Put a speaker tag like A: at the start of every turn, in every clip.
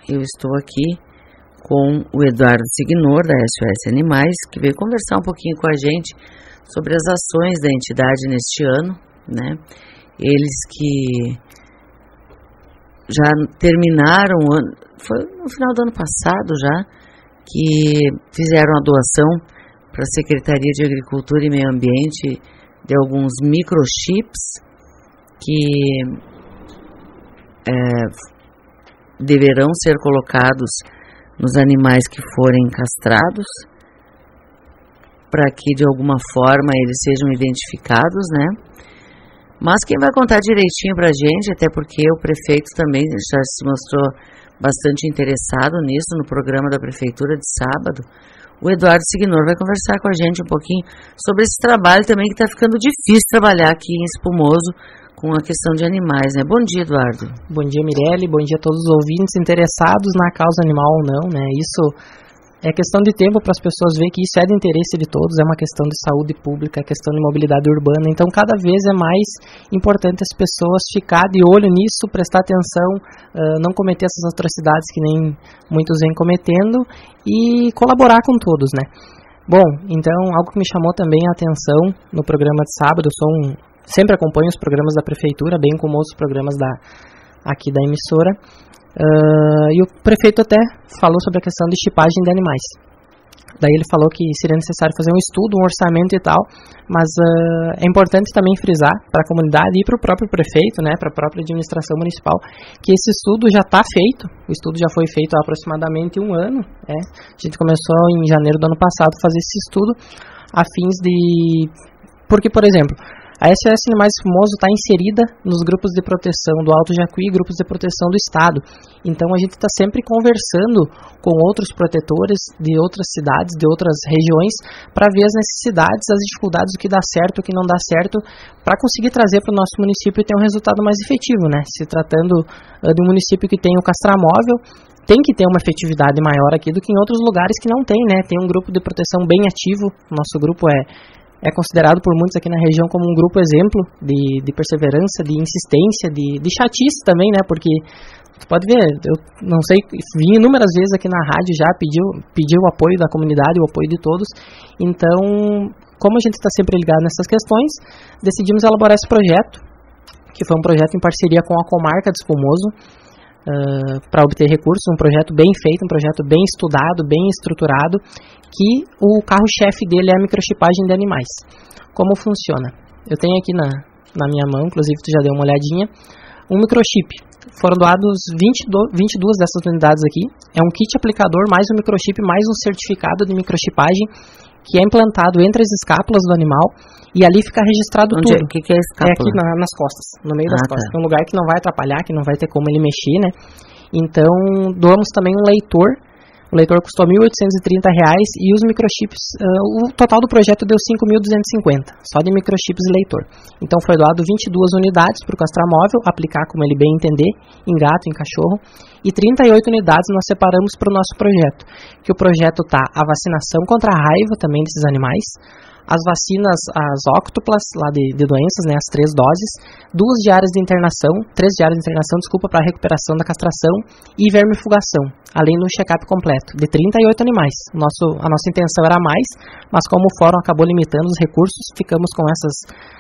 A: eu estou aqui com o Eduardo Signor, da SOS Animais, que veio conversar um pouquinho com a gente sobre as ações da entidade neste ano, né? Eles que já terminaram, foi no final do ano passado já, que fizeram a doação para a Secretaria de Agricultura e Meio Ambiente de alguns microchips que deverão ser colocados nos animais que forem castrados, para que de alguma forma eles sejam identificados, né? Mas quem vai contar direitinho para a gente, até porque o prefeito também já se mostrou bastante interessado nisso no programa da Prefeitura de sábado, o Eduardo Signor vai conversar com a gente um pouquinho sobre esse trabalho também que está ficando difícil trabalhar aqui em Espumoso com a questão de animais, né? Bom dia, Eduardo.
B: Bom dia, Mirelle. Bom dia a todos os ouvintes interessados na causa animal ou não, né? Isso é questão de tempo para as pessoas verem que isso é de interesse de todos, é uma questão de saúde pública, é questão de mobilidade urbana, então cada vez é mais importante as pessoas ficar de olho nisso, prestar atenção, não cometer essas atrocidades que nem muitos vêm cometendo e colaborar com todos, né? Bom, então algo que me chamou também a atenção no programa de sábado, sempre acompanho os programas da Prefeitura, bem como outros programas aqui da emissora, e o prefeito até falou sobre a questão de chipagem de animais. Daí ele falou que seria necessário fazer um estudo, um orçamento e tal, mas é importante também frisar para a comunidade e para o próprio prefeito, né, para a própria administração municipal, que esse estudo já está feito. O estudo já foi feito há aproximadamente 1 ano. A gente começou em janeiro do ano passado a fazer esse estudo a fins de... Porque, por exemplo, a SOS Animais Espumoso está inserida nos grupos de proteção do Alto Jacuí e grupos de proteção do Estado. Então a gente está sempre conversando com outros protetores de outras cidades, de outras regiões, para ver as necessidades, as dificuldades, o que dá certo, o que não dá certo, para conseguir trazer para o nosso município e ter um resultado mais efetivo, né? Se tratando de um município que tem o castramóvel, tem que ter uma efetividade maior aqui do que em outros lugares que não tem, né? Tem um grupo de proteção bem ativo, nosso grupo é considerado por muitos aqui na região como um grupo exemplo de perseverança, de insistência, de chatice também, né? Porque você pode ver, eu não sei, vim inúmeras vezes aqui na rádio já, pediu o apoio da comunidade, o apoio de todos. Então, como a gente está sempre ligado nessas questões, decidimos elaborar esse projeto, que foi um projeto em parceria com a comarca de Espumoso, para obter recursos, um projeto bem feito, um projeto bem estudado, bem estruturado, que o carro-chefe dele é a microchipagem de animais. Como funciona? Eu tenho aqui na minha mão, inclusive tu já deu uma olhadinha, um microchip. Foram doados 22 dessas unidades aqui. É um kit aplicador, mais um microchip, mais um certificado de microchipagem, que é implantado entre as escápulas do animal, e ali fica registrado tudo.
A: O que é escápula?
B: É aqui nas costas, no meio das costas. É um lugar que não vai atrapalhar, que não vai ter como ele mexer, né? Então, doamos também um leitor. O leitor custou R$ 1.830 e os microchips, o total do projeto deu 5.250, só de microchips e leitor. Então foi doado 22 unidades para o castramóvel, aplicar como ele bem entender, em gato, em cachorro, e 38 unidades nós separamos para o nosso projeto, que o projeto está a vacinação contra a raiva também desses animais, as vacinas, as óctuplas lá de doenças, né, as 3 doses, 3 diárias de internação, para a recuperação da castração e vermifugação, além do check-up completo, de 38 animais. A nossa intenção era mais, mas como o fórum acabou limitando os recursos, ficamos com essas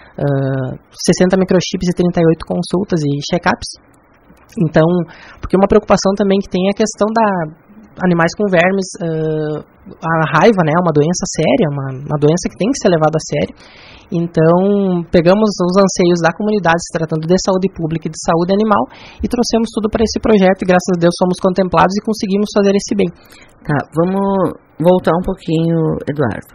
B: 60 microchips e 38 consultas e check-ups. Então, porque uma preocupação também que tem é a questão animais com vermes, a raiva, né, é uma doença séria, uma doença que tem que ser levada a sério. Então, pegamos os anseios da comunidade se tratando de saúde pública e de saúde animal e trouxemos tudo para esse projeto e graças a Deus fomos contemplados e conseguimos fazer esse bem.
A: Tá, vamos voltar um pouquinho, Eduardo.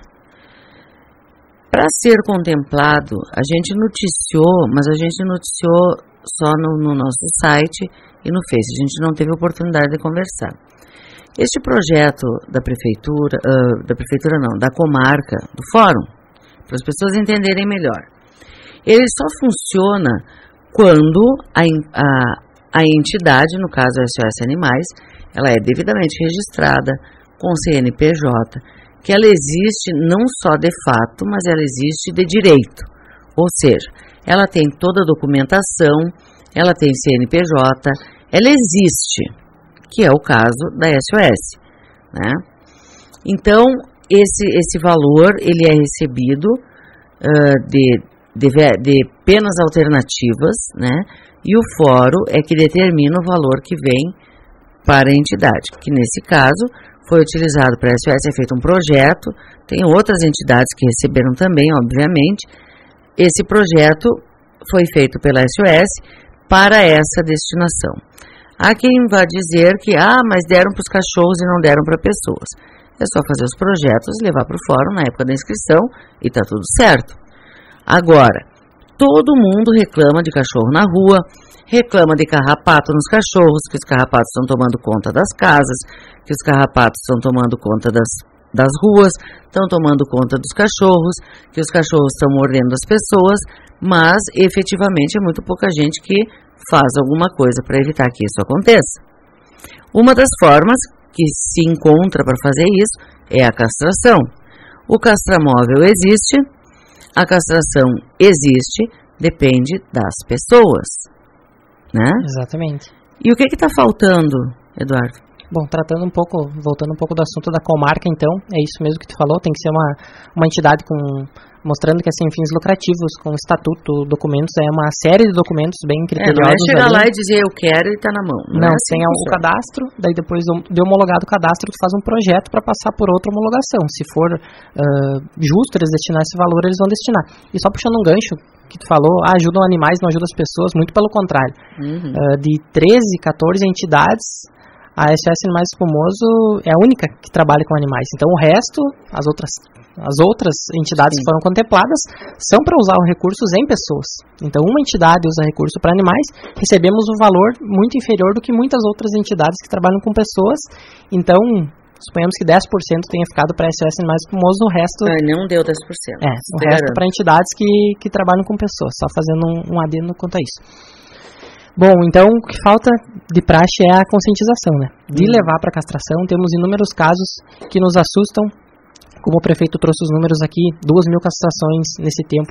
A: Para ser contemplado, a gente noticiou, mas a gente noticiou só no nosso site e no Face, a gente não teve oportunidade de conversar. Este projeto da comarca, do fórum, para as pessoas entenderem melhor, ele só funciona quando a entidade, no caso a SOS Animais, ela é devidamente registrada com CNPJ, que ela existe não só de fato, mas ela existe de direito, ou seja, ela tem toda a documentação, ela tem CNPJ, ela existe. que é o caso da SOS, né? Então, esse valor, ele é recebido de penas alternativas, né? E o fórum é que determina o valor que vem para a entidade, que nesse caso foi utilizado para a SOS, é feito um projeto, tem outras entidades que receberam também, obviamente. Esse projeto foi feito pela SOS para essa destinação. Há quem vá dizer que, mas deram para os cachorros e não deram para pessoas. É só fazer os projetos e levar para o fórum na época da inscrição e está tudo certo. Agora, todo mundo reclama de cachorro na rua, reclama de carrapato nos cachorros, que os carrapatos estão tomando conta das casas, que os carrapatos estão tomando conta das ruas, estão tomando conta dos cachorros, que os cachorros estão mordendo as pessoas, mas efetivamente é muito pouca gente que faz alguma coisa para evitar que isso aconteça. Uma das formas que se encontra para fazer isso é a castração. O castramóvel existe, a castração existe, depende das pessoas, né?
B: Exatamente.
A: E o que está faltando, Eduardo?
B: Bom, voltando um pouco do assunto da comarca, então, é isso mesmo que tu falou, tem que ser uma entidade mostrando que é sem fins lucrativos, com estatuto, documentos, é uma série de documentos bem criteriosos.
A: Não é chegar lá e dizer eu quero e está na mão.
B: Não, tem o cadastro, daí depois de homologado o cadastro, tu faz um projeto para passar por outra homologação. Se for justo eles destinar esse valor, eles vão destinar. E só puxando um gancho, que tu falou, ajudam animais, não ajudam as pessoas, muito pelo contrário. De 13, 14 entidades, a SOS Animais Espumoso é a única que trabalha com animais. Então o resto, as outras entidades que foram contempladas, são para usar os recursos em pessoas. Então uma entidade usa recurso para animais, recebemos um valor muito inferior do que muitas outras entidades que trabalham com pessoas. Então, suponhamos que 10% tenha ficado para a SOS Animais Espumoso, o resto...
A: Não deu 10%.
B: O resto para entidades que trabalham com pessoas, só fazendo um adendo quanto a isso. Bom, então o que falta de praxe é a conscientização, né? De levar para castração, temos inúmeros casos que nos assustam. Como o prefeito trouxe os números aqui, 2.000 castrações nesse tempo,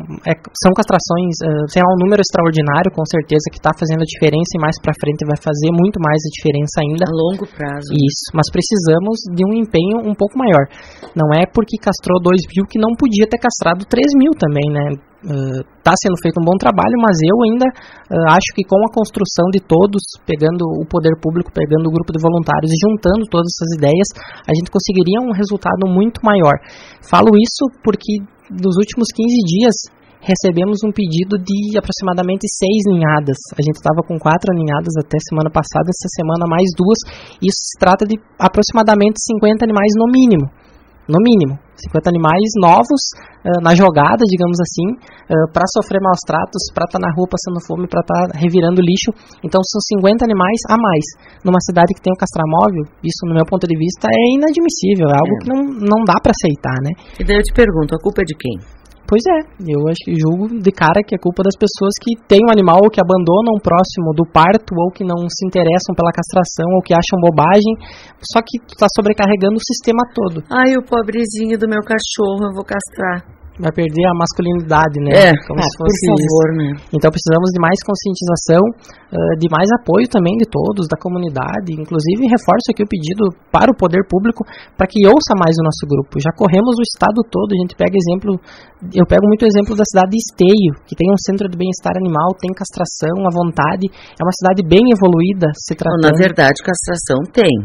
B: são castrações, sei lá, um número extraordinário, com certeza, que está fazendo a diferença e mais para frente vai fazer muito mais a diferença ainda.
A: A longo prazo.
B: Isso, mas precisamos de um empenho um pouco maior. Não é porque castrou 2.000 que não podia ter castrado 3.000 também, né? Está sendo feito um bom trabalho, mas eu ainda acho que com a construção de todos, pegando o poder público, pegando o grupo de voluntários e juntando todas essas ideias, a gente conseguiria um resultado muito maior. Falo isso porque nos últimos 15 dias recebemos um pedido de aproximadamente 6 ninhadas. A gente estava com 4 ninhadas até semana passada, essa semana mais 2. Isso se trata de aproximadamente 50 animais no mínimo. No mínimo, 50 animais novos na jogada, digamos assim, para sofrer maus tratos, para estar na rua passando fome, para estar revirando lixo. Então são 50 animais a mais. Numa cidade que tem um castramóvel, isso no meu ponto de vista é inadmissível, é algo que não dá para aceitar, né?
A: E daí eu te pergunto, a culpa é de quem?
B: Pois é, eu acho que julgo de cara que é culpa das pessoas que têm um animal ou que abandonam próximo do parto ou que não se interessam pela castração ou que acham bobagem, só que está sobrecarregando o sistema todo.
A: Ai, o pobrezinho do meu cachorro, eu vou castrar.
B: Vai perder a masculinidade, né? Como se fosse
A: por favor,
B: isso.
A: né?
B: Então precisamos de mais conscientização, de mais apoio também de todos, da comunidade. Inclusive, reforço aqui o pedido para o poder público para que ouça mais o nosso grupo. Já corremos o estado todo, a gente pega exemplo, eu pego muito exemplo da cidade de Esteio, que tem um centro de bem-estar animal, tem castração à vontade, é uma cidade bem evoluída se tratando.
A: Na verdade, castração tem.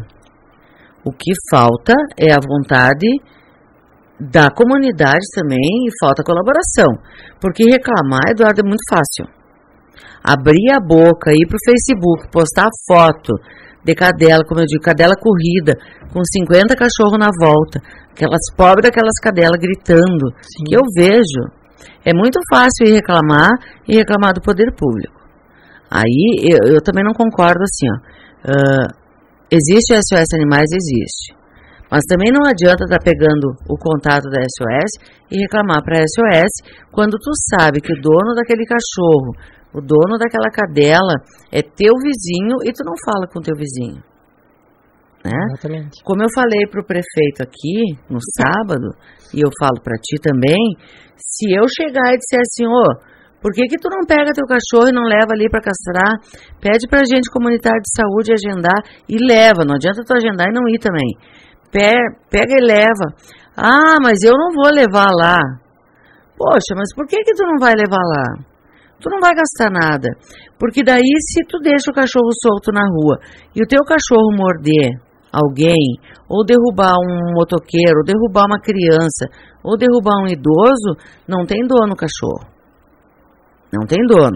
A: O que falta é a vontade da comunidade também e falta colaboração. Porque reclamar, Eduardo, é muito fácil. Abrir a boca, ir pro Facebook, postar foto de cadela, como eu digo, cadela corrida, com 50 cachorros na volta, aquelas pobres daquelas cadelas gritando,
B: Sim.
A: Que eu vejo. É muito fácil ir reclamar e reclamar do poder público. Aí eu também não concordo assim, existe o SOS Animais? Existe. Mas também não adianta estar pegando o contato da SOS e reclamar para a SOS quando tu sabe que o dono daquele cachorro, o dono daquela cadela é teu vizinho e tu não fala com teu vizinho. Né?
B: Exatamente.
A: Como eu falei para o prefeito aqui no sábado, e eu falo para ti também, se eu chegar e disser assim, Por que tu não pega teu cachorro e não leva ali para castrar? Pede pra gente comunitário de saúde agendar e leva. Não adianta tu agendar e não ir também. Pega e leva. Ah, mas eu não vou levar lá. Poxa, mas por que tu não vai levar lá? Tu não vai gastar nada. Porque daí, se tu deixa o cachorro solto na rua e o teu cachorro morder alguém, ou derrubar um motoqueiro, ou derrubar uma criança, ou derrubar um idoso, não tem dono o cachorro. Não tem dono.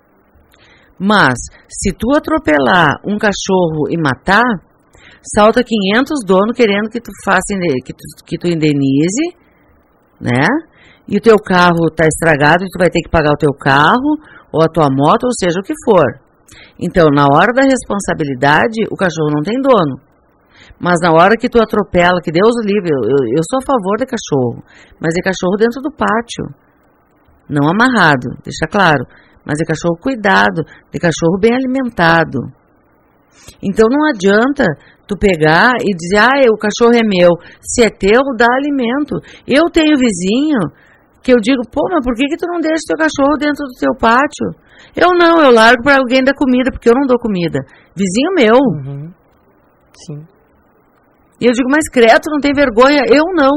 A: Mas, se tu atropelar um cachorro e matar, salta 500 donos querendo que tu faça, que tu indenize, né? E o teu carro está estragado e tu vai ter que pagar o teu carro, ou a tua moto, ou seja, o que for. Então, na hora da responsabilidade, o cachorro não tem dono. Mas na hora que tu atropela, que Deus o livre, eu sou a favor de cachorro, mas é cachorro dentro do pátio. Não amarrado, deixa claro. Mas é cachorro cuidado, de cachorro bem alimentado. Então não adianta tu pegar e dizer, o cachorro é meu. Se é teu, dá alimento. Eu tenho vizinho que eu digo, mas por que tu não deixa teu cachorro dentro do teu pátio? Eu largo para alguém dar comida, porque eu não dou comida. Vizinho meu.
B: Uhum. Sim.
A: E eu digo, mas credo, não tem vergonha? Eu não.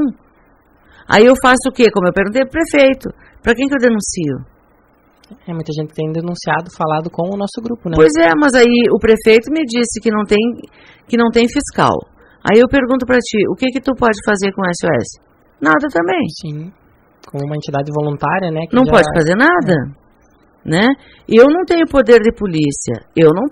A: Aí eu faço o quê? Como eu perguntei pro prefeito, para quem que eu denuncio?
B: Muita gente tem denunciado, falado com o nosso grupo, né?
A: Pois é, mas aí o prefeito me disse que não tem fiscal. Aí eu pergunto para ti, o que tu pode fazer com o SOS? Nada também.
B: Sim. Com uma entidade voluntária, né? Que
A: não pode fazer nada, né? Eu não tenho poder de polícia. Eu não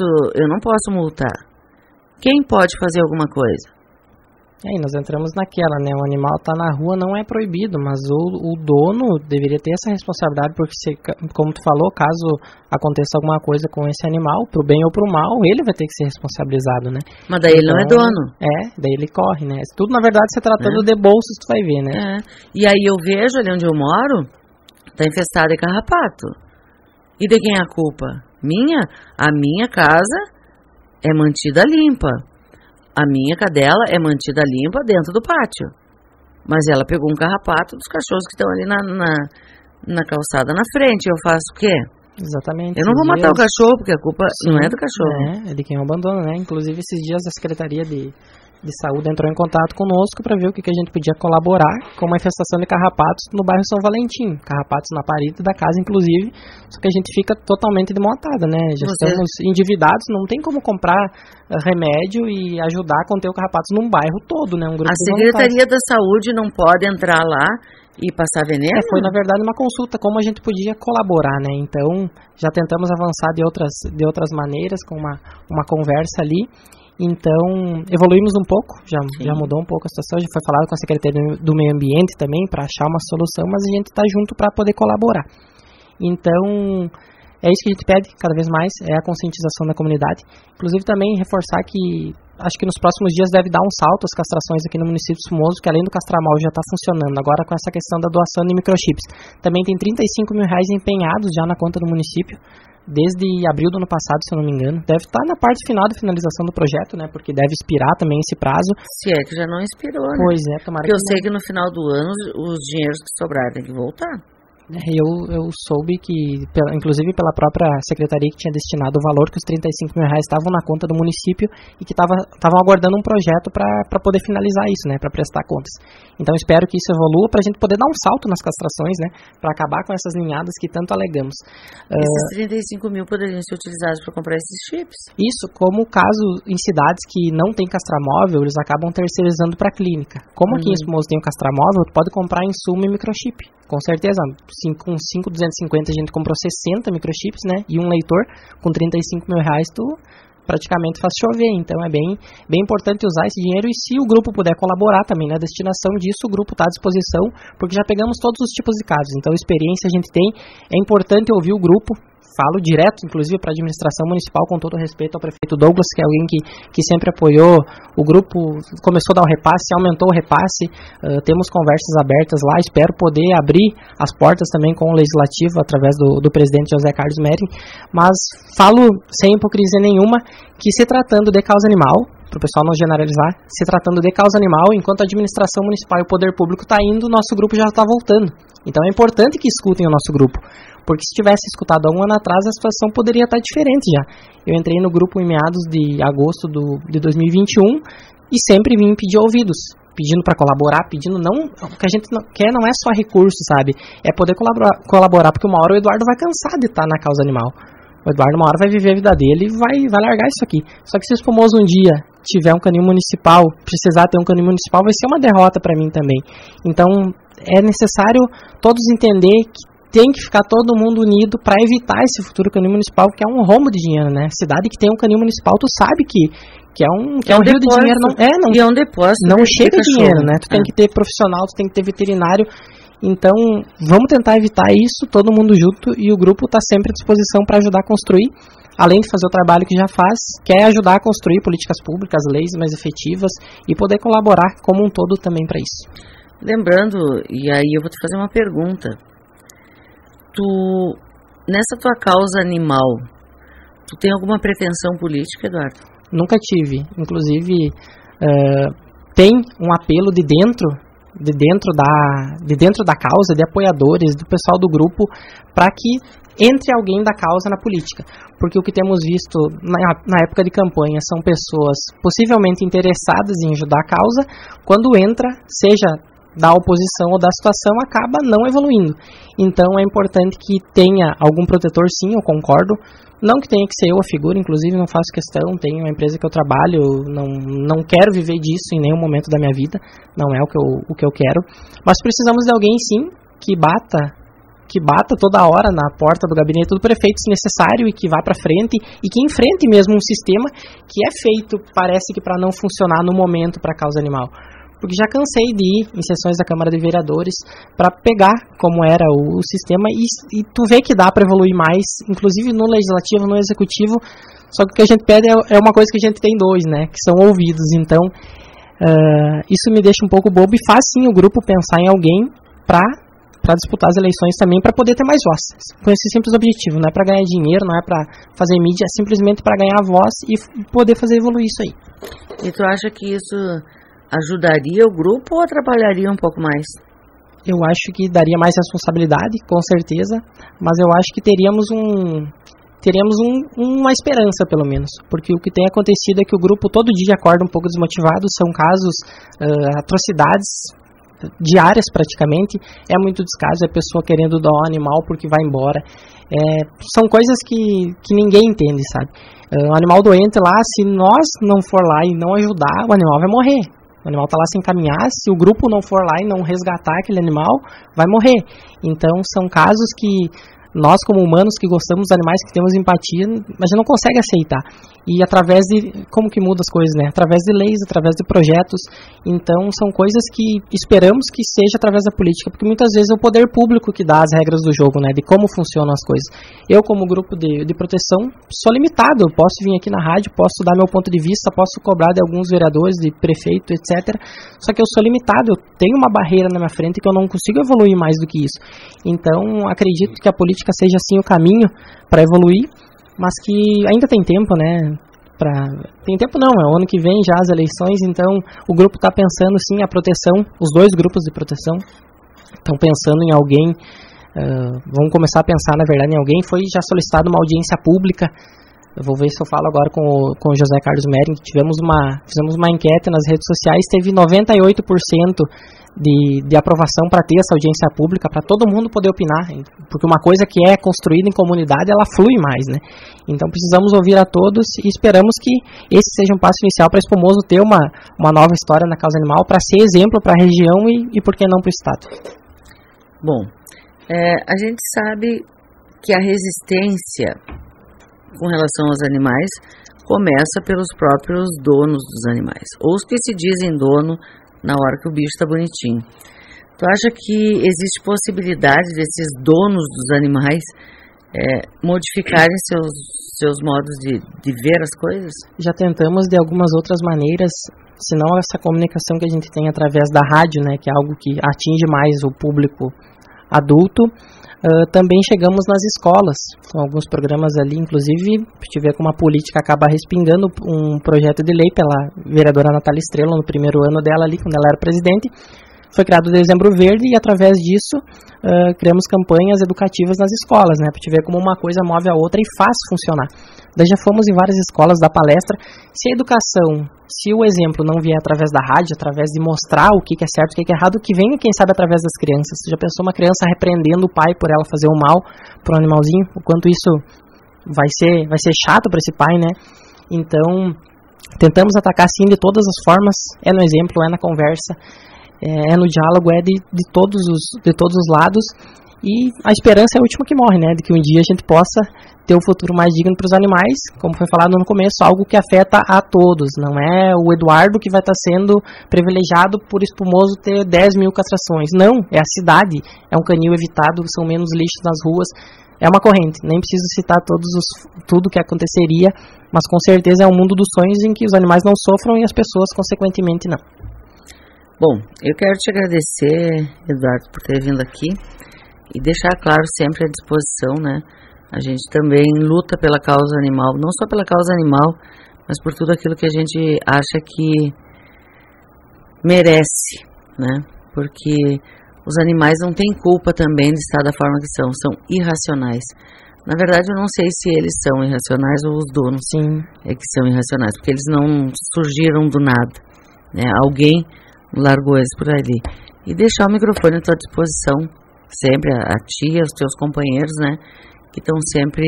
A: posso multar. Quem pode fazer alguma coisa?
B: E nós entramos naquela, né? O animal tá na rua, não é proibido, mas o dono deveria ter essa responsabilidade, porque como tu falou, caso aconteça alguma coisa com esse animal, pro bem ou pro mal, ele vai ter que ser responsabilizado, né?
A: Mas daí ele não é dono.
B: Daí ele corre, né? Tudo, na verdade, se tratando de bolsos, tu vai ver, né?
A: E aí eu vejo ali onde eu moro, tá infestado de carrapato. E de quem é a culpa? Minha? A minha casa é mantida limpa. A minha cadela é mantida limpa dentro do pátio. Mas ela pegou um carrapato dos cachorros que estão ali na calçada na frente. Eu faço o quê?
B: Exatamente.
A: Eu não vou matar o cachorro, porque a culpa não é do cachorro.
B: É de quem abandona, né? Inclusive, esses dias a Secretaria de Saúde entrou em contato conosco para ver o que a gente podia colaborar com uma infestação de carrapatos no bairro São Valentim. Carrapatos na parede da casa, inclusive, só que a gente fica totalmente desmontada, né? Já estamos endividados, não tem como comprar remédio e ajudar a conter o carrapatos num bairro todo, né? Um grupo
A: a Secretaria da Saúde não pode entrar lá e passar veneno?
B: Foi, na verdade, uma consulta, como a gente podia colaborar, né? Então, já tentamos avançar de outras maneiras, com uma conversa ali. Então, evoluímos um pouco, já mudou um pouco a situação, já foi falado com a Secretaria do Meio Ambiente também, para achar uma solução, mas a gente está junto para poder colaborar. Então, é isso que a gente pede cada vez mais, é a conscientização da comunidade. Inclusive também reforçar que, acho que nos próximos dias deve dar um salto as castrações aqui no município de Somoso, que além do Castramol já está funcionando, agora com essa questão da doação de microchips. Também tem R$35 mil empenhados já na conta do município, desde abril do ano passado, se eu não me engano. Deve estar na parte final da finalização do projeto, né? Porque deve expirar também esse prazo.
A: Se é que já não expirou, né?
B: Pois é, tomara
A: que eu sei que no final do ano os dinheiros que sobraram têm que voltar.
B: Eu soube que, inclusive pela própria secretaria que tinha destinado o valor, que os R$35 mil estavam na conta do município e que estavam aguardando um projeto para poder finalizar isso, né, para prestar contas. Então espero que isso evolua para a gente poder dar um salto nas castrações, né, para acabar com essas ninhadas que tanto alegamos.
A: Esses 35 mil poderiam ser utilizados para comprar esses chips?
B: Isso, como o caso em cidades que não tem castramóvel, eles acabam terceirizando para a clínica. Como aqui em Somoso tem o castramóvel, tu pode comprar insumo e microchip. Com certeza, com 5,250 a gente comprou 60 microchips, né? E um leitor com R$35 mil, tu praticamente faz chover. Então é bem importante usar esse dinheiro, e se o grupo puder colaborar também na destinação disso, o grupo está à disposição, porque já pegamos todos os tipos de casos. Então experiência a gente tem, é importante ouvir o grupo. Falo direto, inclusive, para a administração municipal, com todo respeito ao prefeito Douglas, que é alguém que sempre apoiou o grupo, começou a dar o repasse, aumentou o repasse, temos conversas abertas lá, espero poder abrir as portas também com o Legislativo, através do presidente José Carlos Mering, mas falo sem hipocrisia nenhuma que, se tratando de causa animal, para o pessoal não generalizar, se tratando de causa animal, enquanto a administração municipal e o poder público está indo, o nosso grupo já está voltando. Então é importante que escutem o nosso grupo, porque se tivesse escutado há um ano atrás, a situação poderia estar diferente já. Eu entrei no grupo em meados de agosto de 2021 e sempre vim pedir ouvidos, pedindo para colaborar, pedindo não... O que a gente quer não é só recurso, sabe? É poder colaborar, porque uma hora o Eduardo vai cansar de estar na causa animal. O Eduardo uma hora vai viver a vida dele e vai largar isso aqui. Só que se o Espumoso um dia tiver um canil municipal, precisar ter um canil municipal, vai ser uma derrota para mim também. Então é necessário todos entender que tem que ficar todo mundo unido para evitar esse futuro canil municipal, que é um rombo de dinheiro, né? Cidade que tem um canil municipal, tu sabe que é um rio de dinheiro.
A: E é um depósito.
B: Não chega dinheiro, né? Tu tem que ter profissional, tu tem que ter veterinário. Então, vamos tentar evitar isso, todo mundo junto, e o grupo está sempre à disposição para ajudar a construir, além de fazer o trabalho que já faz, quer ajudar a construir políticas públicas, leis mais efetivas, e poder colaborar como um todo também para isso.
A: Lembrando, e aí eu vou te fazer uma pergunta, nessa tua causa animal, tu tem alguma pretensão política, Eduardo?
B: Nunca tive, inclusive tem um apelo de dentro da causa, de apoiadores, do pessoal do grupo, para que entre alguém da causa na política, porque o que temos visto na época de campanha são pessoas possivelmente interessadas em ajudar a causa, quando entra, seja da oposição ou da situação, acaba não evoluindo. Então é importante que tenha algum protetor, sim, eu concordo. Não que tenha que ser eu a figura, inclusive não faço questão, tenho uma empresa que eu trabalho, não quero viver disso em nenhum momento da minha vida, não é o que eu quero. Mas precisamos de alguém, sim, que bata toda hora na porta do gabinete do prefeito, se necessário, e que vá para frente, e que enfrente mesmo um sistema que é feito, parece que para não funcionar no momento para a causa animal. Porque já cansei de ir em sessões da Câmara de Vereadores para pegar como era o sistema e tu vê que dá para evoluir mais, inclusive no legislativo, no executivo, só que o que a gente pede é uma coisa que a gente tem dois, né, que são ouvidos. Então, isso me deixa um pouco bobo e faz sim o grupo pensar em alguém para disputar as eleições também, para poder ter mais voz, com esse simples objetivo, não é para ganhar dinheiro, não é para fazer mídia, é simplesmente para ganhar voz e poder fazer evoluir isso aí.
A: E tu acha que isso ajudaria o grupo ou atrapalharia um pouco mais?
B: Eu acho que daria mais responsabilidade, com certeza, mas eu acho que teríamos uma esperança, pelo menos, porque o que tem acontecido é que o grupo todo dia acorda um pouco desmotivado, são casos, atrocidades diárias praticamente, é muito descaso, é pessoa querendo doar animal porque vai embora, são coisas que ninguém entende, sabe? O animal doente lá, se nós não for lá e não ajudar, o animal vai morrer. O animal está lá sem caminhar, se o grupo não for lá e não resgatar aquele animal, vai morrer. Então são casos que nós, como humanos que gostamos dos animais, que temos empatia, a gente não consegue aceitar. E através de... Como que muda as coisas, né? Através de leis, através de projetos. Então, são coisas que esperamos que seja através da política, porque muitas vezes é o poder público que dá as regras do jogo, né? De como funcionam as coisas. Eu, como grupo de proteção, sou limitado. Eu posso vir aqui na rádio, posso dar meu ponto de vista, posso cobrar de alguns vereadores, de prefeito, etc. Só que eu sou limitado. Eu tenho uma barreira na minha frente que eu não consigo evoluir mais do que isso. Então, acredito que a política seja sim o caminho para evoluir, mas que ainda tem tempo, né? Tem tempo não, é o ano que vem já as eleições, então o grupo está pensando sim a proteção, os dois grupos de proteção estão pensando em alguém, vamos começar a pensar na verdade em alguém, foi já solicitado uma audiência pública, eu vou ver se eu falo agora com o José Carlos Mering, fizemos uma enquete nas redes sociais, teve 98% de aprovação para ter essa audiência pública, para todo mundo poder opinar, porque uma coisa que é construída em comunidade, ela flui mais, né? Então precisamos ouvir a todos e esperamos que esse seja um passo inicial para Espumoso ter uma nova história na causa animal, para ser exemplo para a região e por que não para o estado.
A: Bom, a gente sabe que a resistência com relação aos animais começa pelos próprios donos dos animais, ou os que se dizem dono na hora que o bicho está bonitinho. Tu acha que existe possibilidade desses donos dos animais modificarem seus modos de ver as coisas?
B: Já tentamos de algumas outras maneiras, senão essa comunicação que a gente tem através da rádio, né, que é algo que atinge mais o público adulto, Também chegamos nas escolas, com alguns programas ali, inclusive, a gente vê como a política acaba respingando um projeto de lei pela vereadora Natália Estrela, no primeiro ano dela ali, quando ela era presidente. Foi criado o Dezembro Verde e, através disso, criamos campanhas educativas nas escolas, né? Para te ver como uma coisa move a outra e faz funcionar. Daí já fomos em várias escolas dar palestra. Se a educação, se o exemplo não vier através da rádio, através de mostrar o que é certo, o que é errado, que venha, quem sabe, através das crianças. Você já pensou uma criança repreendendo o pai por ela fazer o mal para um animalzinho? O quanto isso vai ser chato para esse pai, né? Então, tentamos atacar, sim, de todas as formas. É no exemplo, é na conversa, é no diálogo, é de todos os lados, e a esperança é a última que morre, né, de que um dia a gente possa ter um futuro mais digno para os animais, como foi falado no começo, algo que afeta a todos, não é o Eduardo que vai estar sendo privilegiado por Espumoso ter 10 mil castrações, não, é a cidade, é um canil evitado, são menos lixos nas ruas, é uma corrente, nem preciso citar tudo que aconteceria, mas com certeza é um mundo dos sonhos em que os animais não sofram e as pessoas, consequentemente, não.
A: Bom, eu quero te agradecer, Eduardo, por ter vindo aqui e deixar claro sempre à disposição, né? A gente também luta pela causa animal, não só pela causa animal, mas por tudo aquilo que a gente acha que merece, né? Porque os animais não têm culpa também de estar da forma que são irracionais. Na verdade, eu não sei se eles são irracionais ou os donos é que são irracionais, porque eles não surgiram do nada, né? Alguém largou eles por ali. E deixar o microfone à tua disposição, sempre, a ti, aos teus companheiros, né, que estão sempre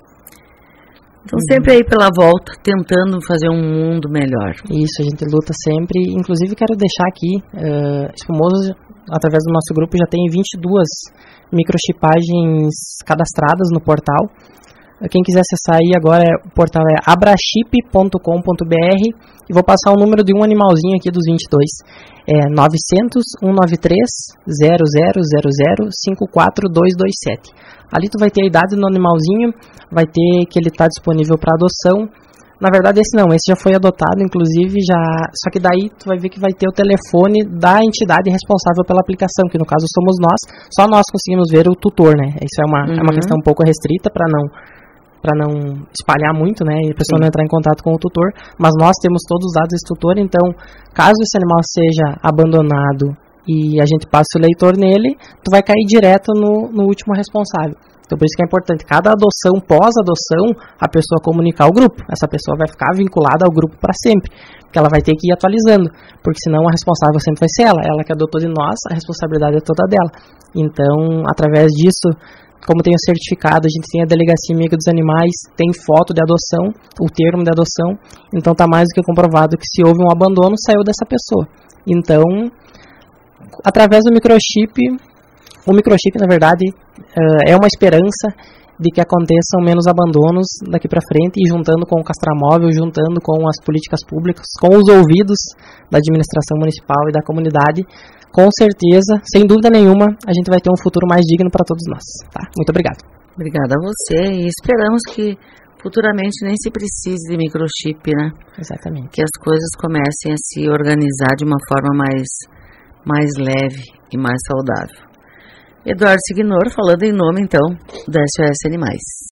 A: aí pela volta, tentando fazer um mundo melhor.
B: Isso, a gente luta sempre. Inclusive, quero deixar aqui, Espumoso, através do nosso grupo, já tem 22 microchipagens cadastradas no portal. Quem quiser acessar aí agora, o portal é abrachip.com.br, e vou passar o número de um animalzinho aqui dos 22. É 900-193-0000-54227. Ali tu vai ter a idade do animalzinho, vai ter que ele está disponível para adoção. Na verdade esse já foi adotado, inclusive só que daí tu vai ver que vai ter o telefone da entidade responsável pela aplicação, que no caso somos nós, só nós conseguimos ver o tutor, né? Isso é uma questão um pouco restrita para não espalhar muito, né, e a pessoa não entrar em contato com o tutor, mas nós temos todos os dados desse tutor, então, caso esse animal seja abandonado e a gente passe o leitor nele, tu vai cair direto no último responsável. Então, por isso que é importante, cada adoção, pós-adoção, a pessoa comunicar ao grupo. Essa pessoa vai ficar vinculada ao grupo para sempre, porque ela vai ter que ir atualizando, porque senão a responsável sempre vai ser ela que adotou de nós, a responsabilidade é toda dela. Então, através disso, como tem o certificado, a gente tem a Delegacia Amiga dos Animais, tem foto de adoção, o termo de adoção, então está mais do que comprovado que se houve um abandono, saiu dessa pessoa. Então, através do microchip, o microchip, na verdade, é uma esperança de que aconteçam menos abandonos daqui para frente, e juntando com o castramóvel, juntando com as políticas públicas, com os ouvidos da administração municipal e da comunidade, com certeza, sem dúvida nenhuma, a gente vai ter um futuro mais digno para todos nós. Tá? Muito obrigado.
A: Obrigada a você, e esperamos que futuramente nem se precise de microchip, né?
B: Exatamente.
A: Que as coisas comecem a se organizar de uma forma mais leve e mais saudável. Eduardo Signor falando em nome, então, do SOS Animais.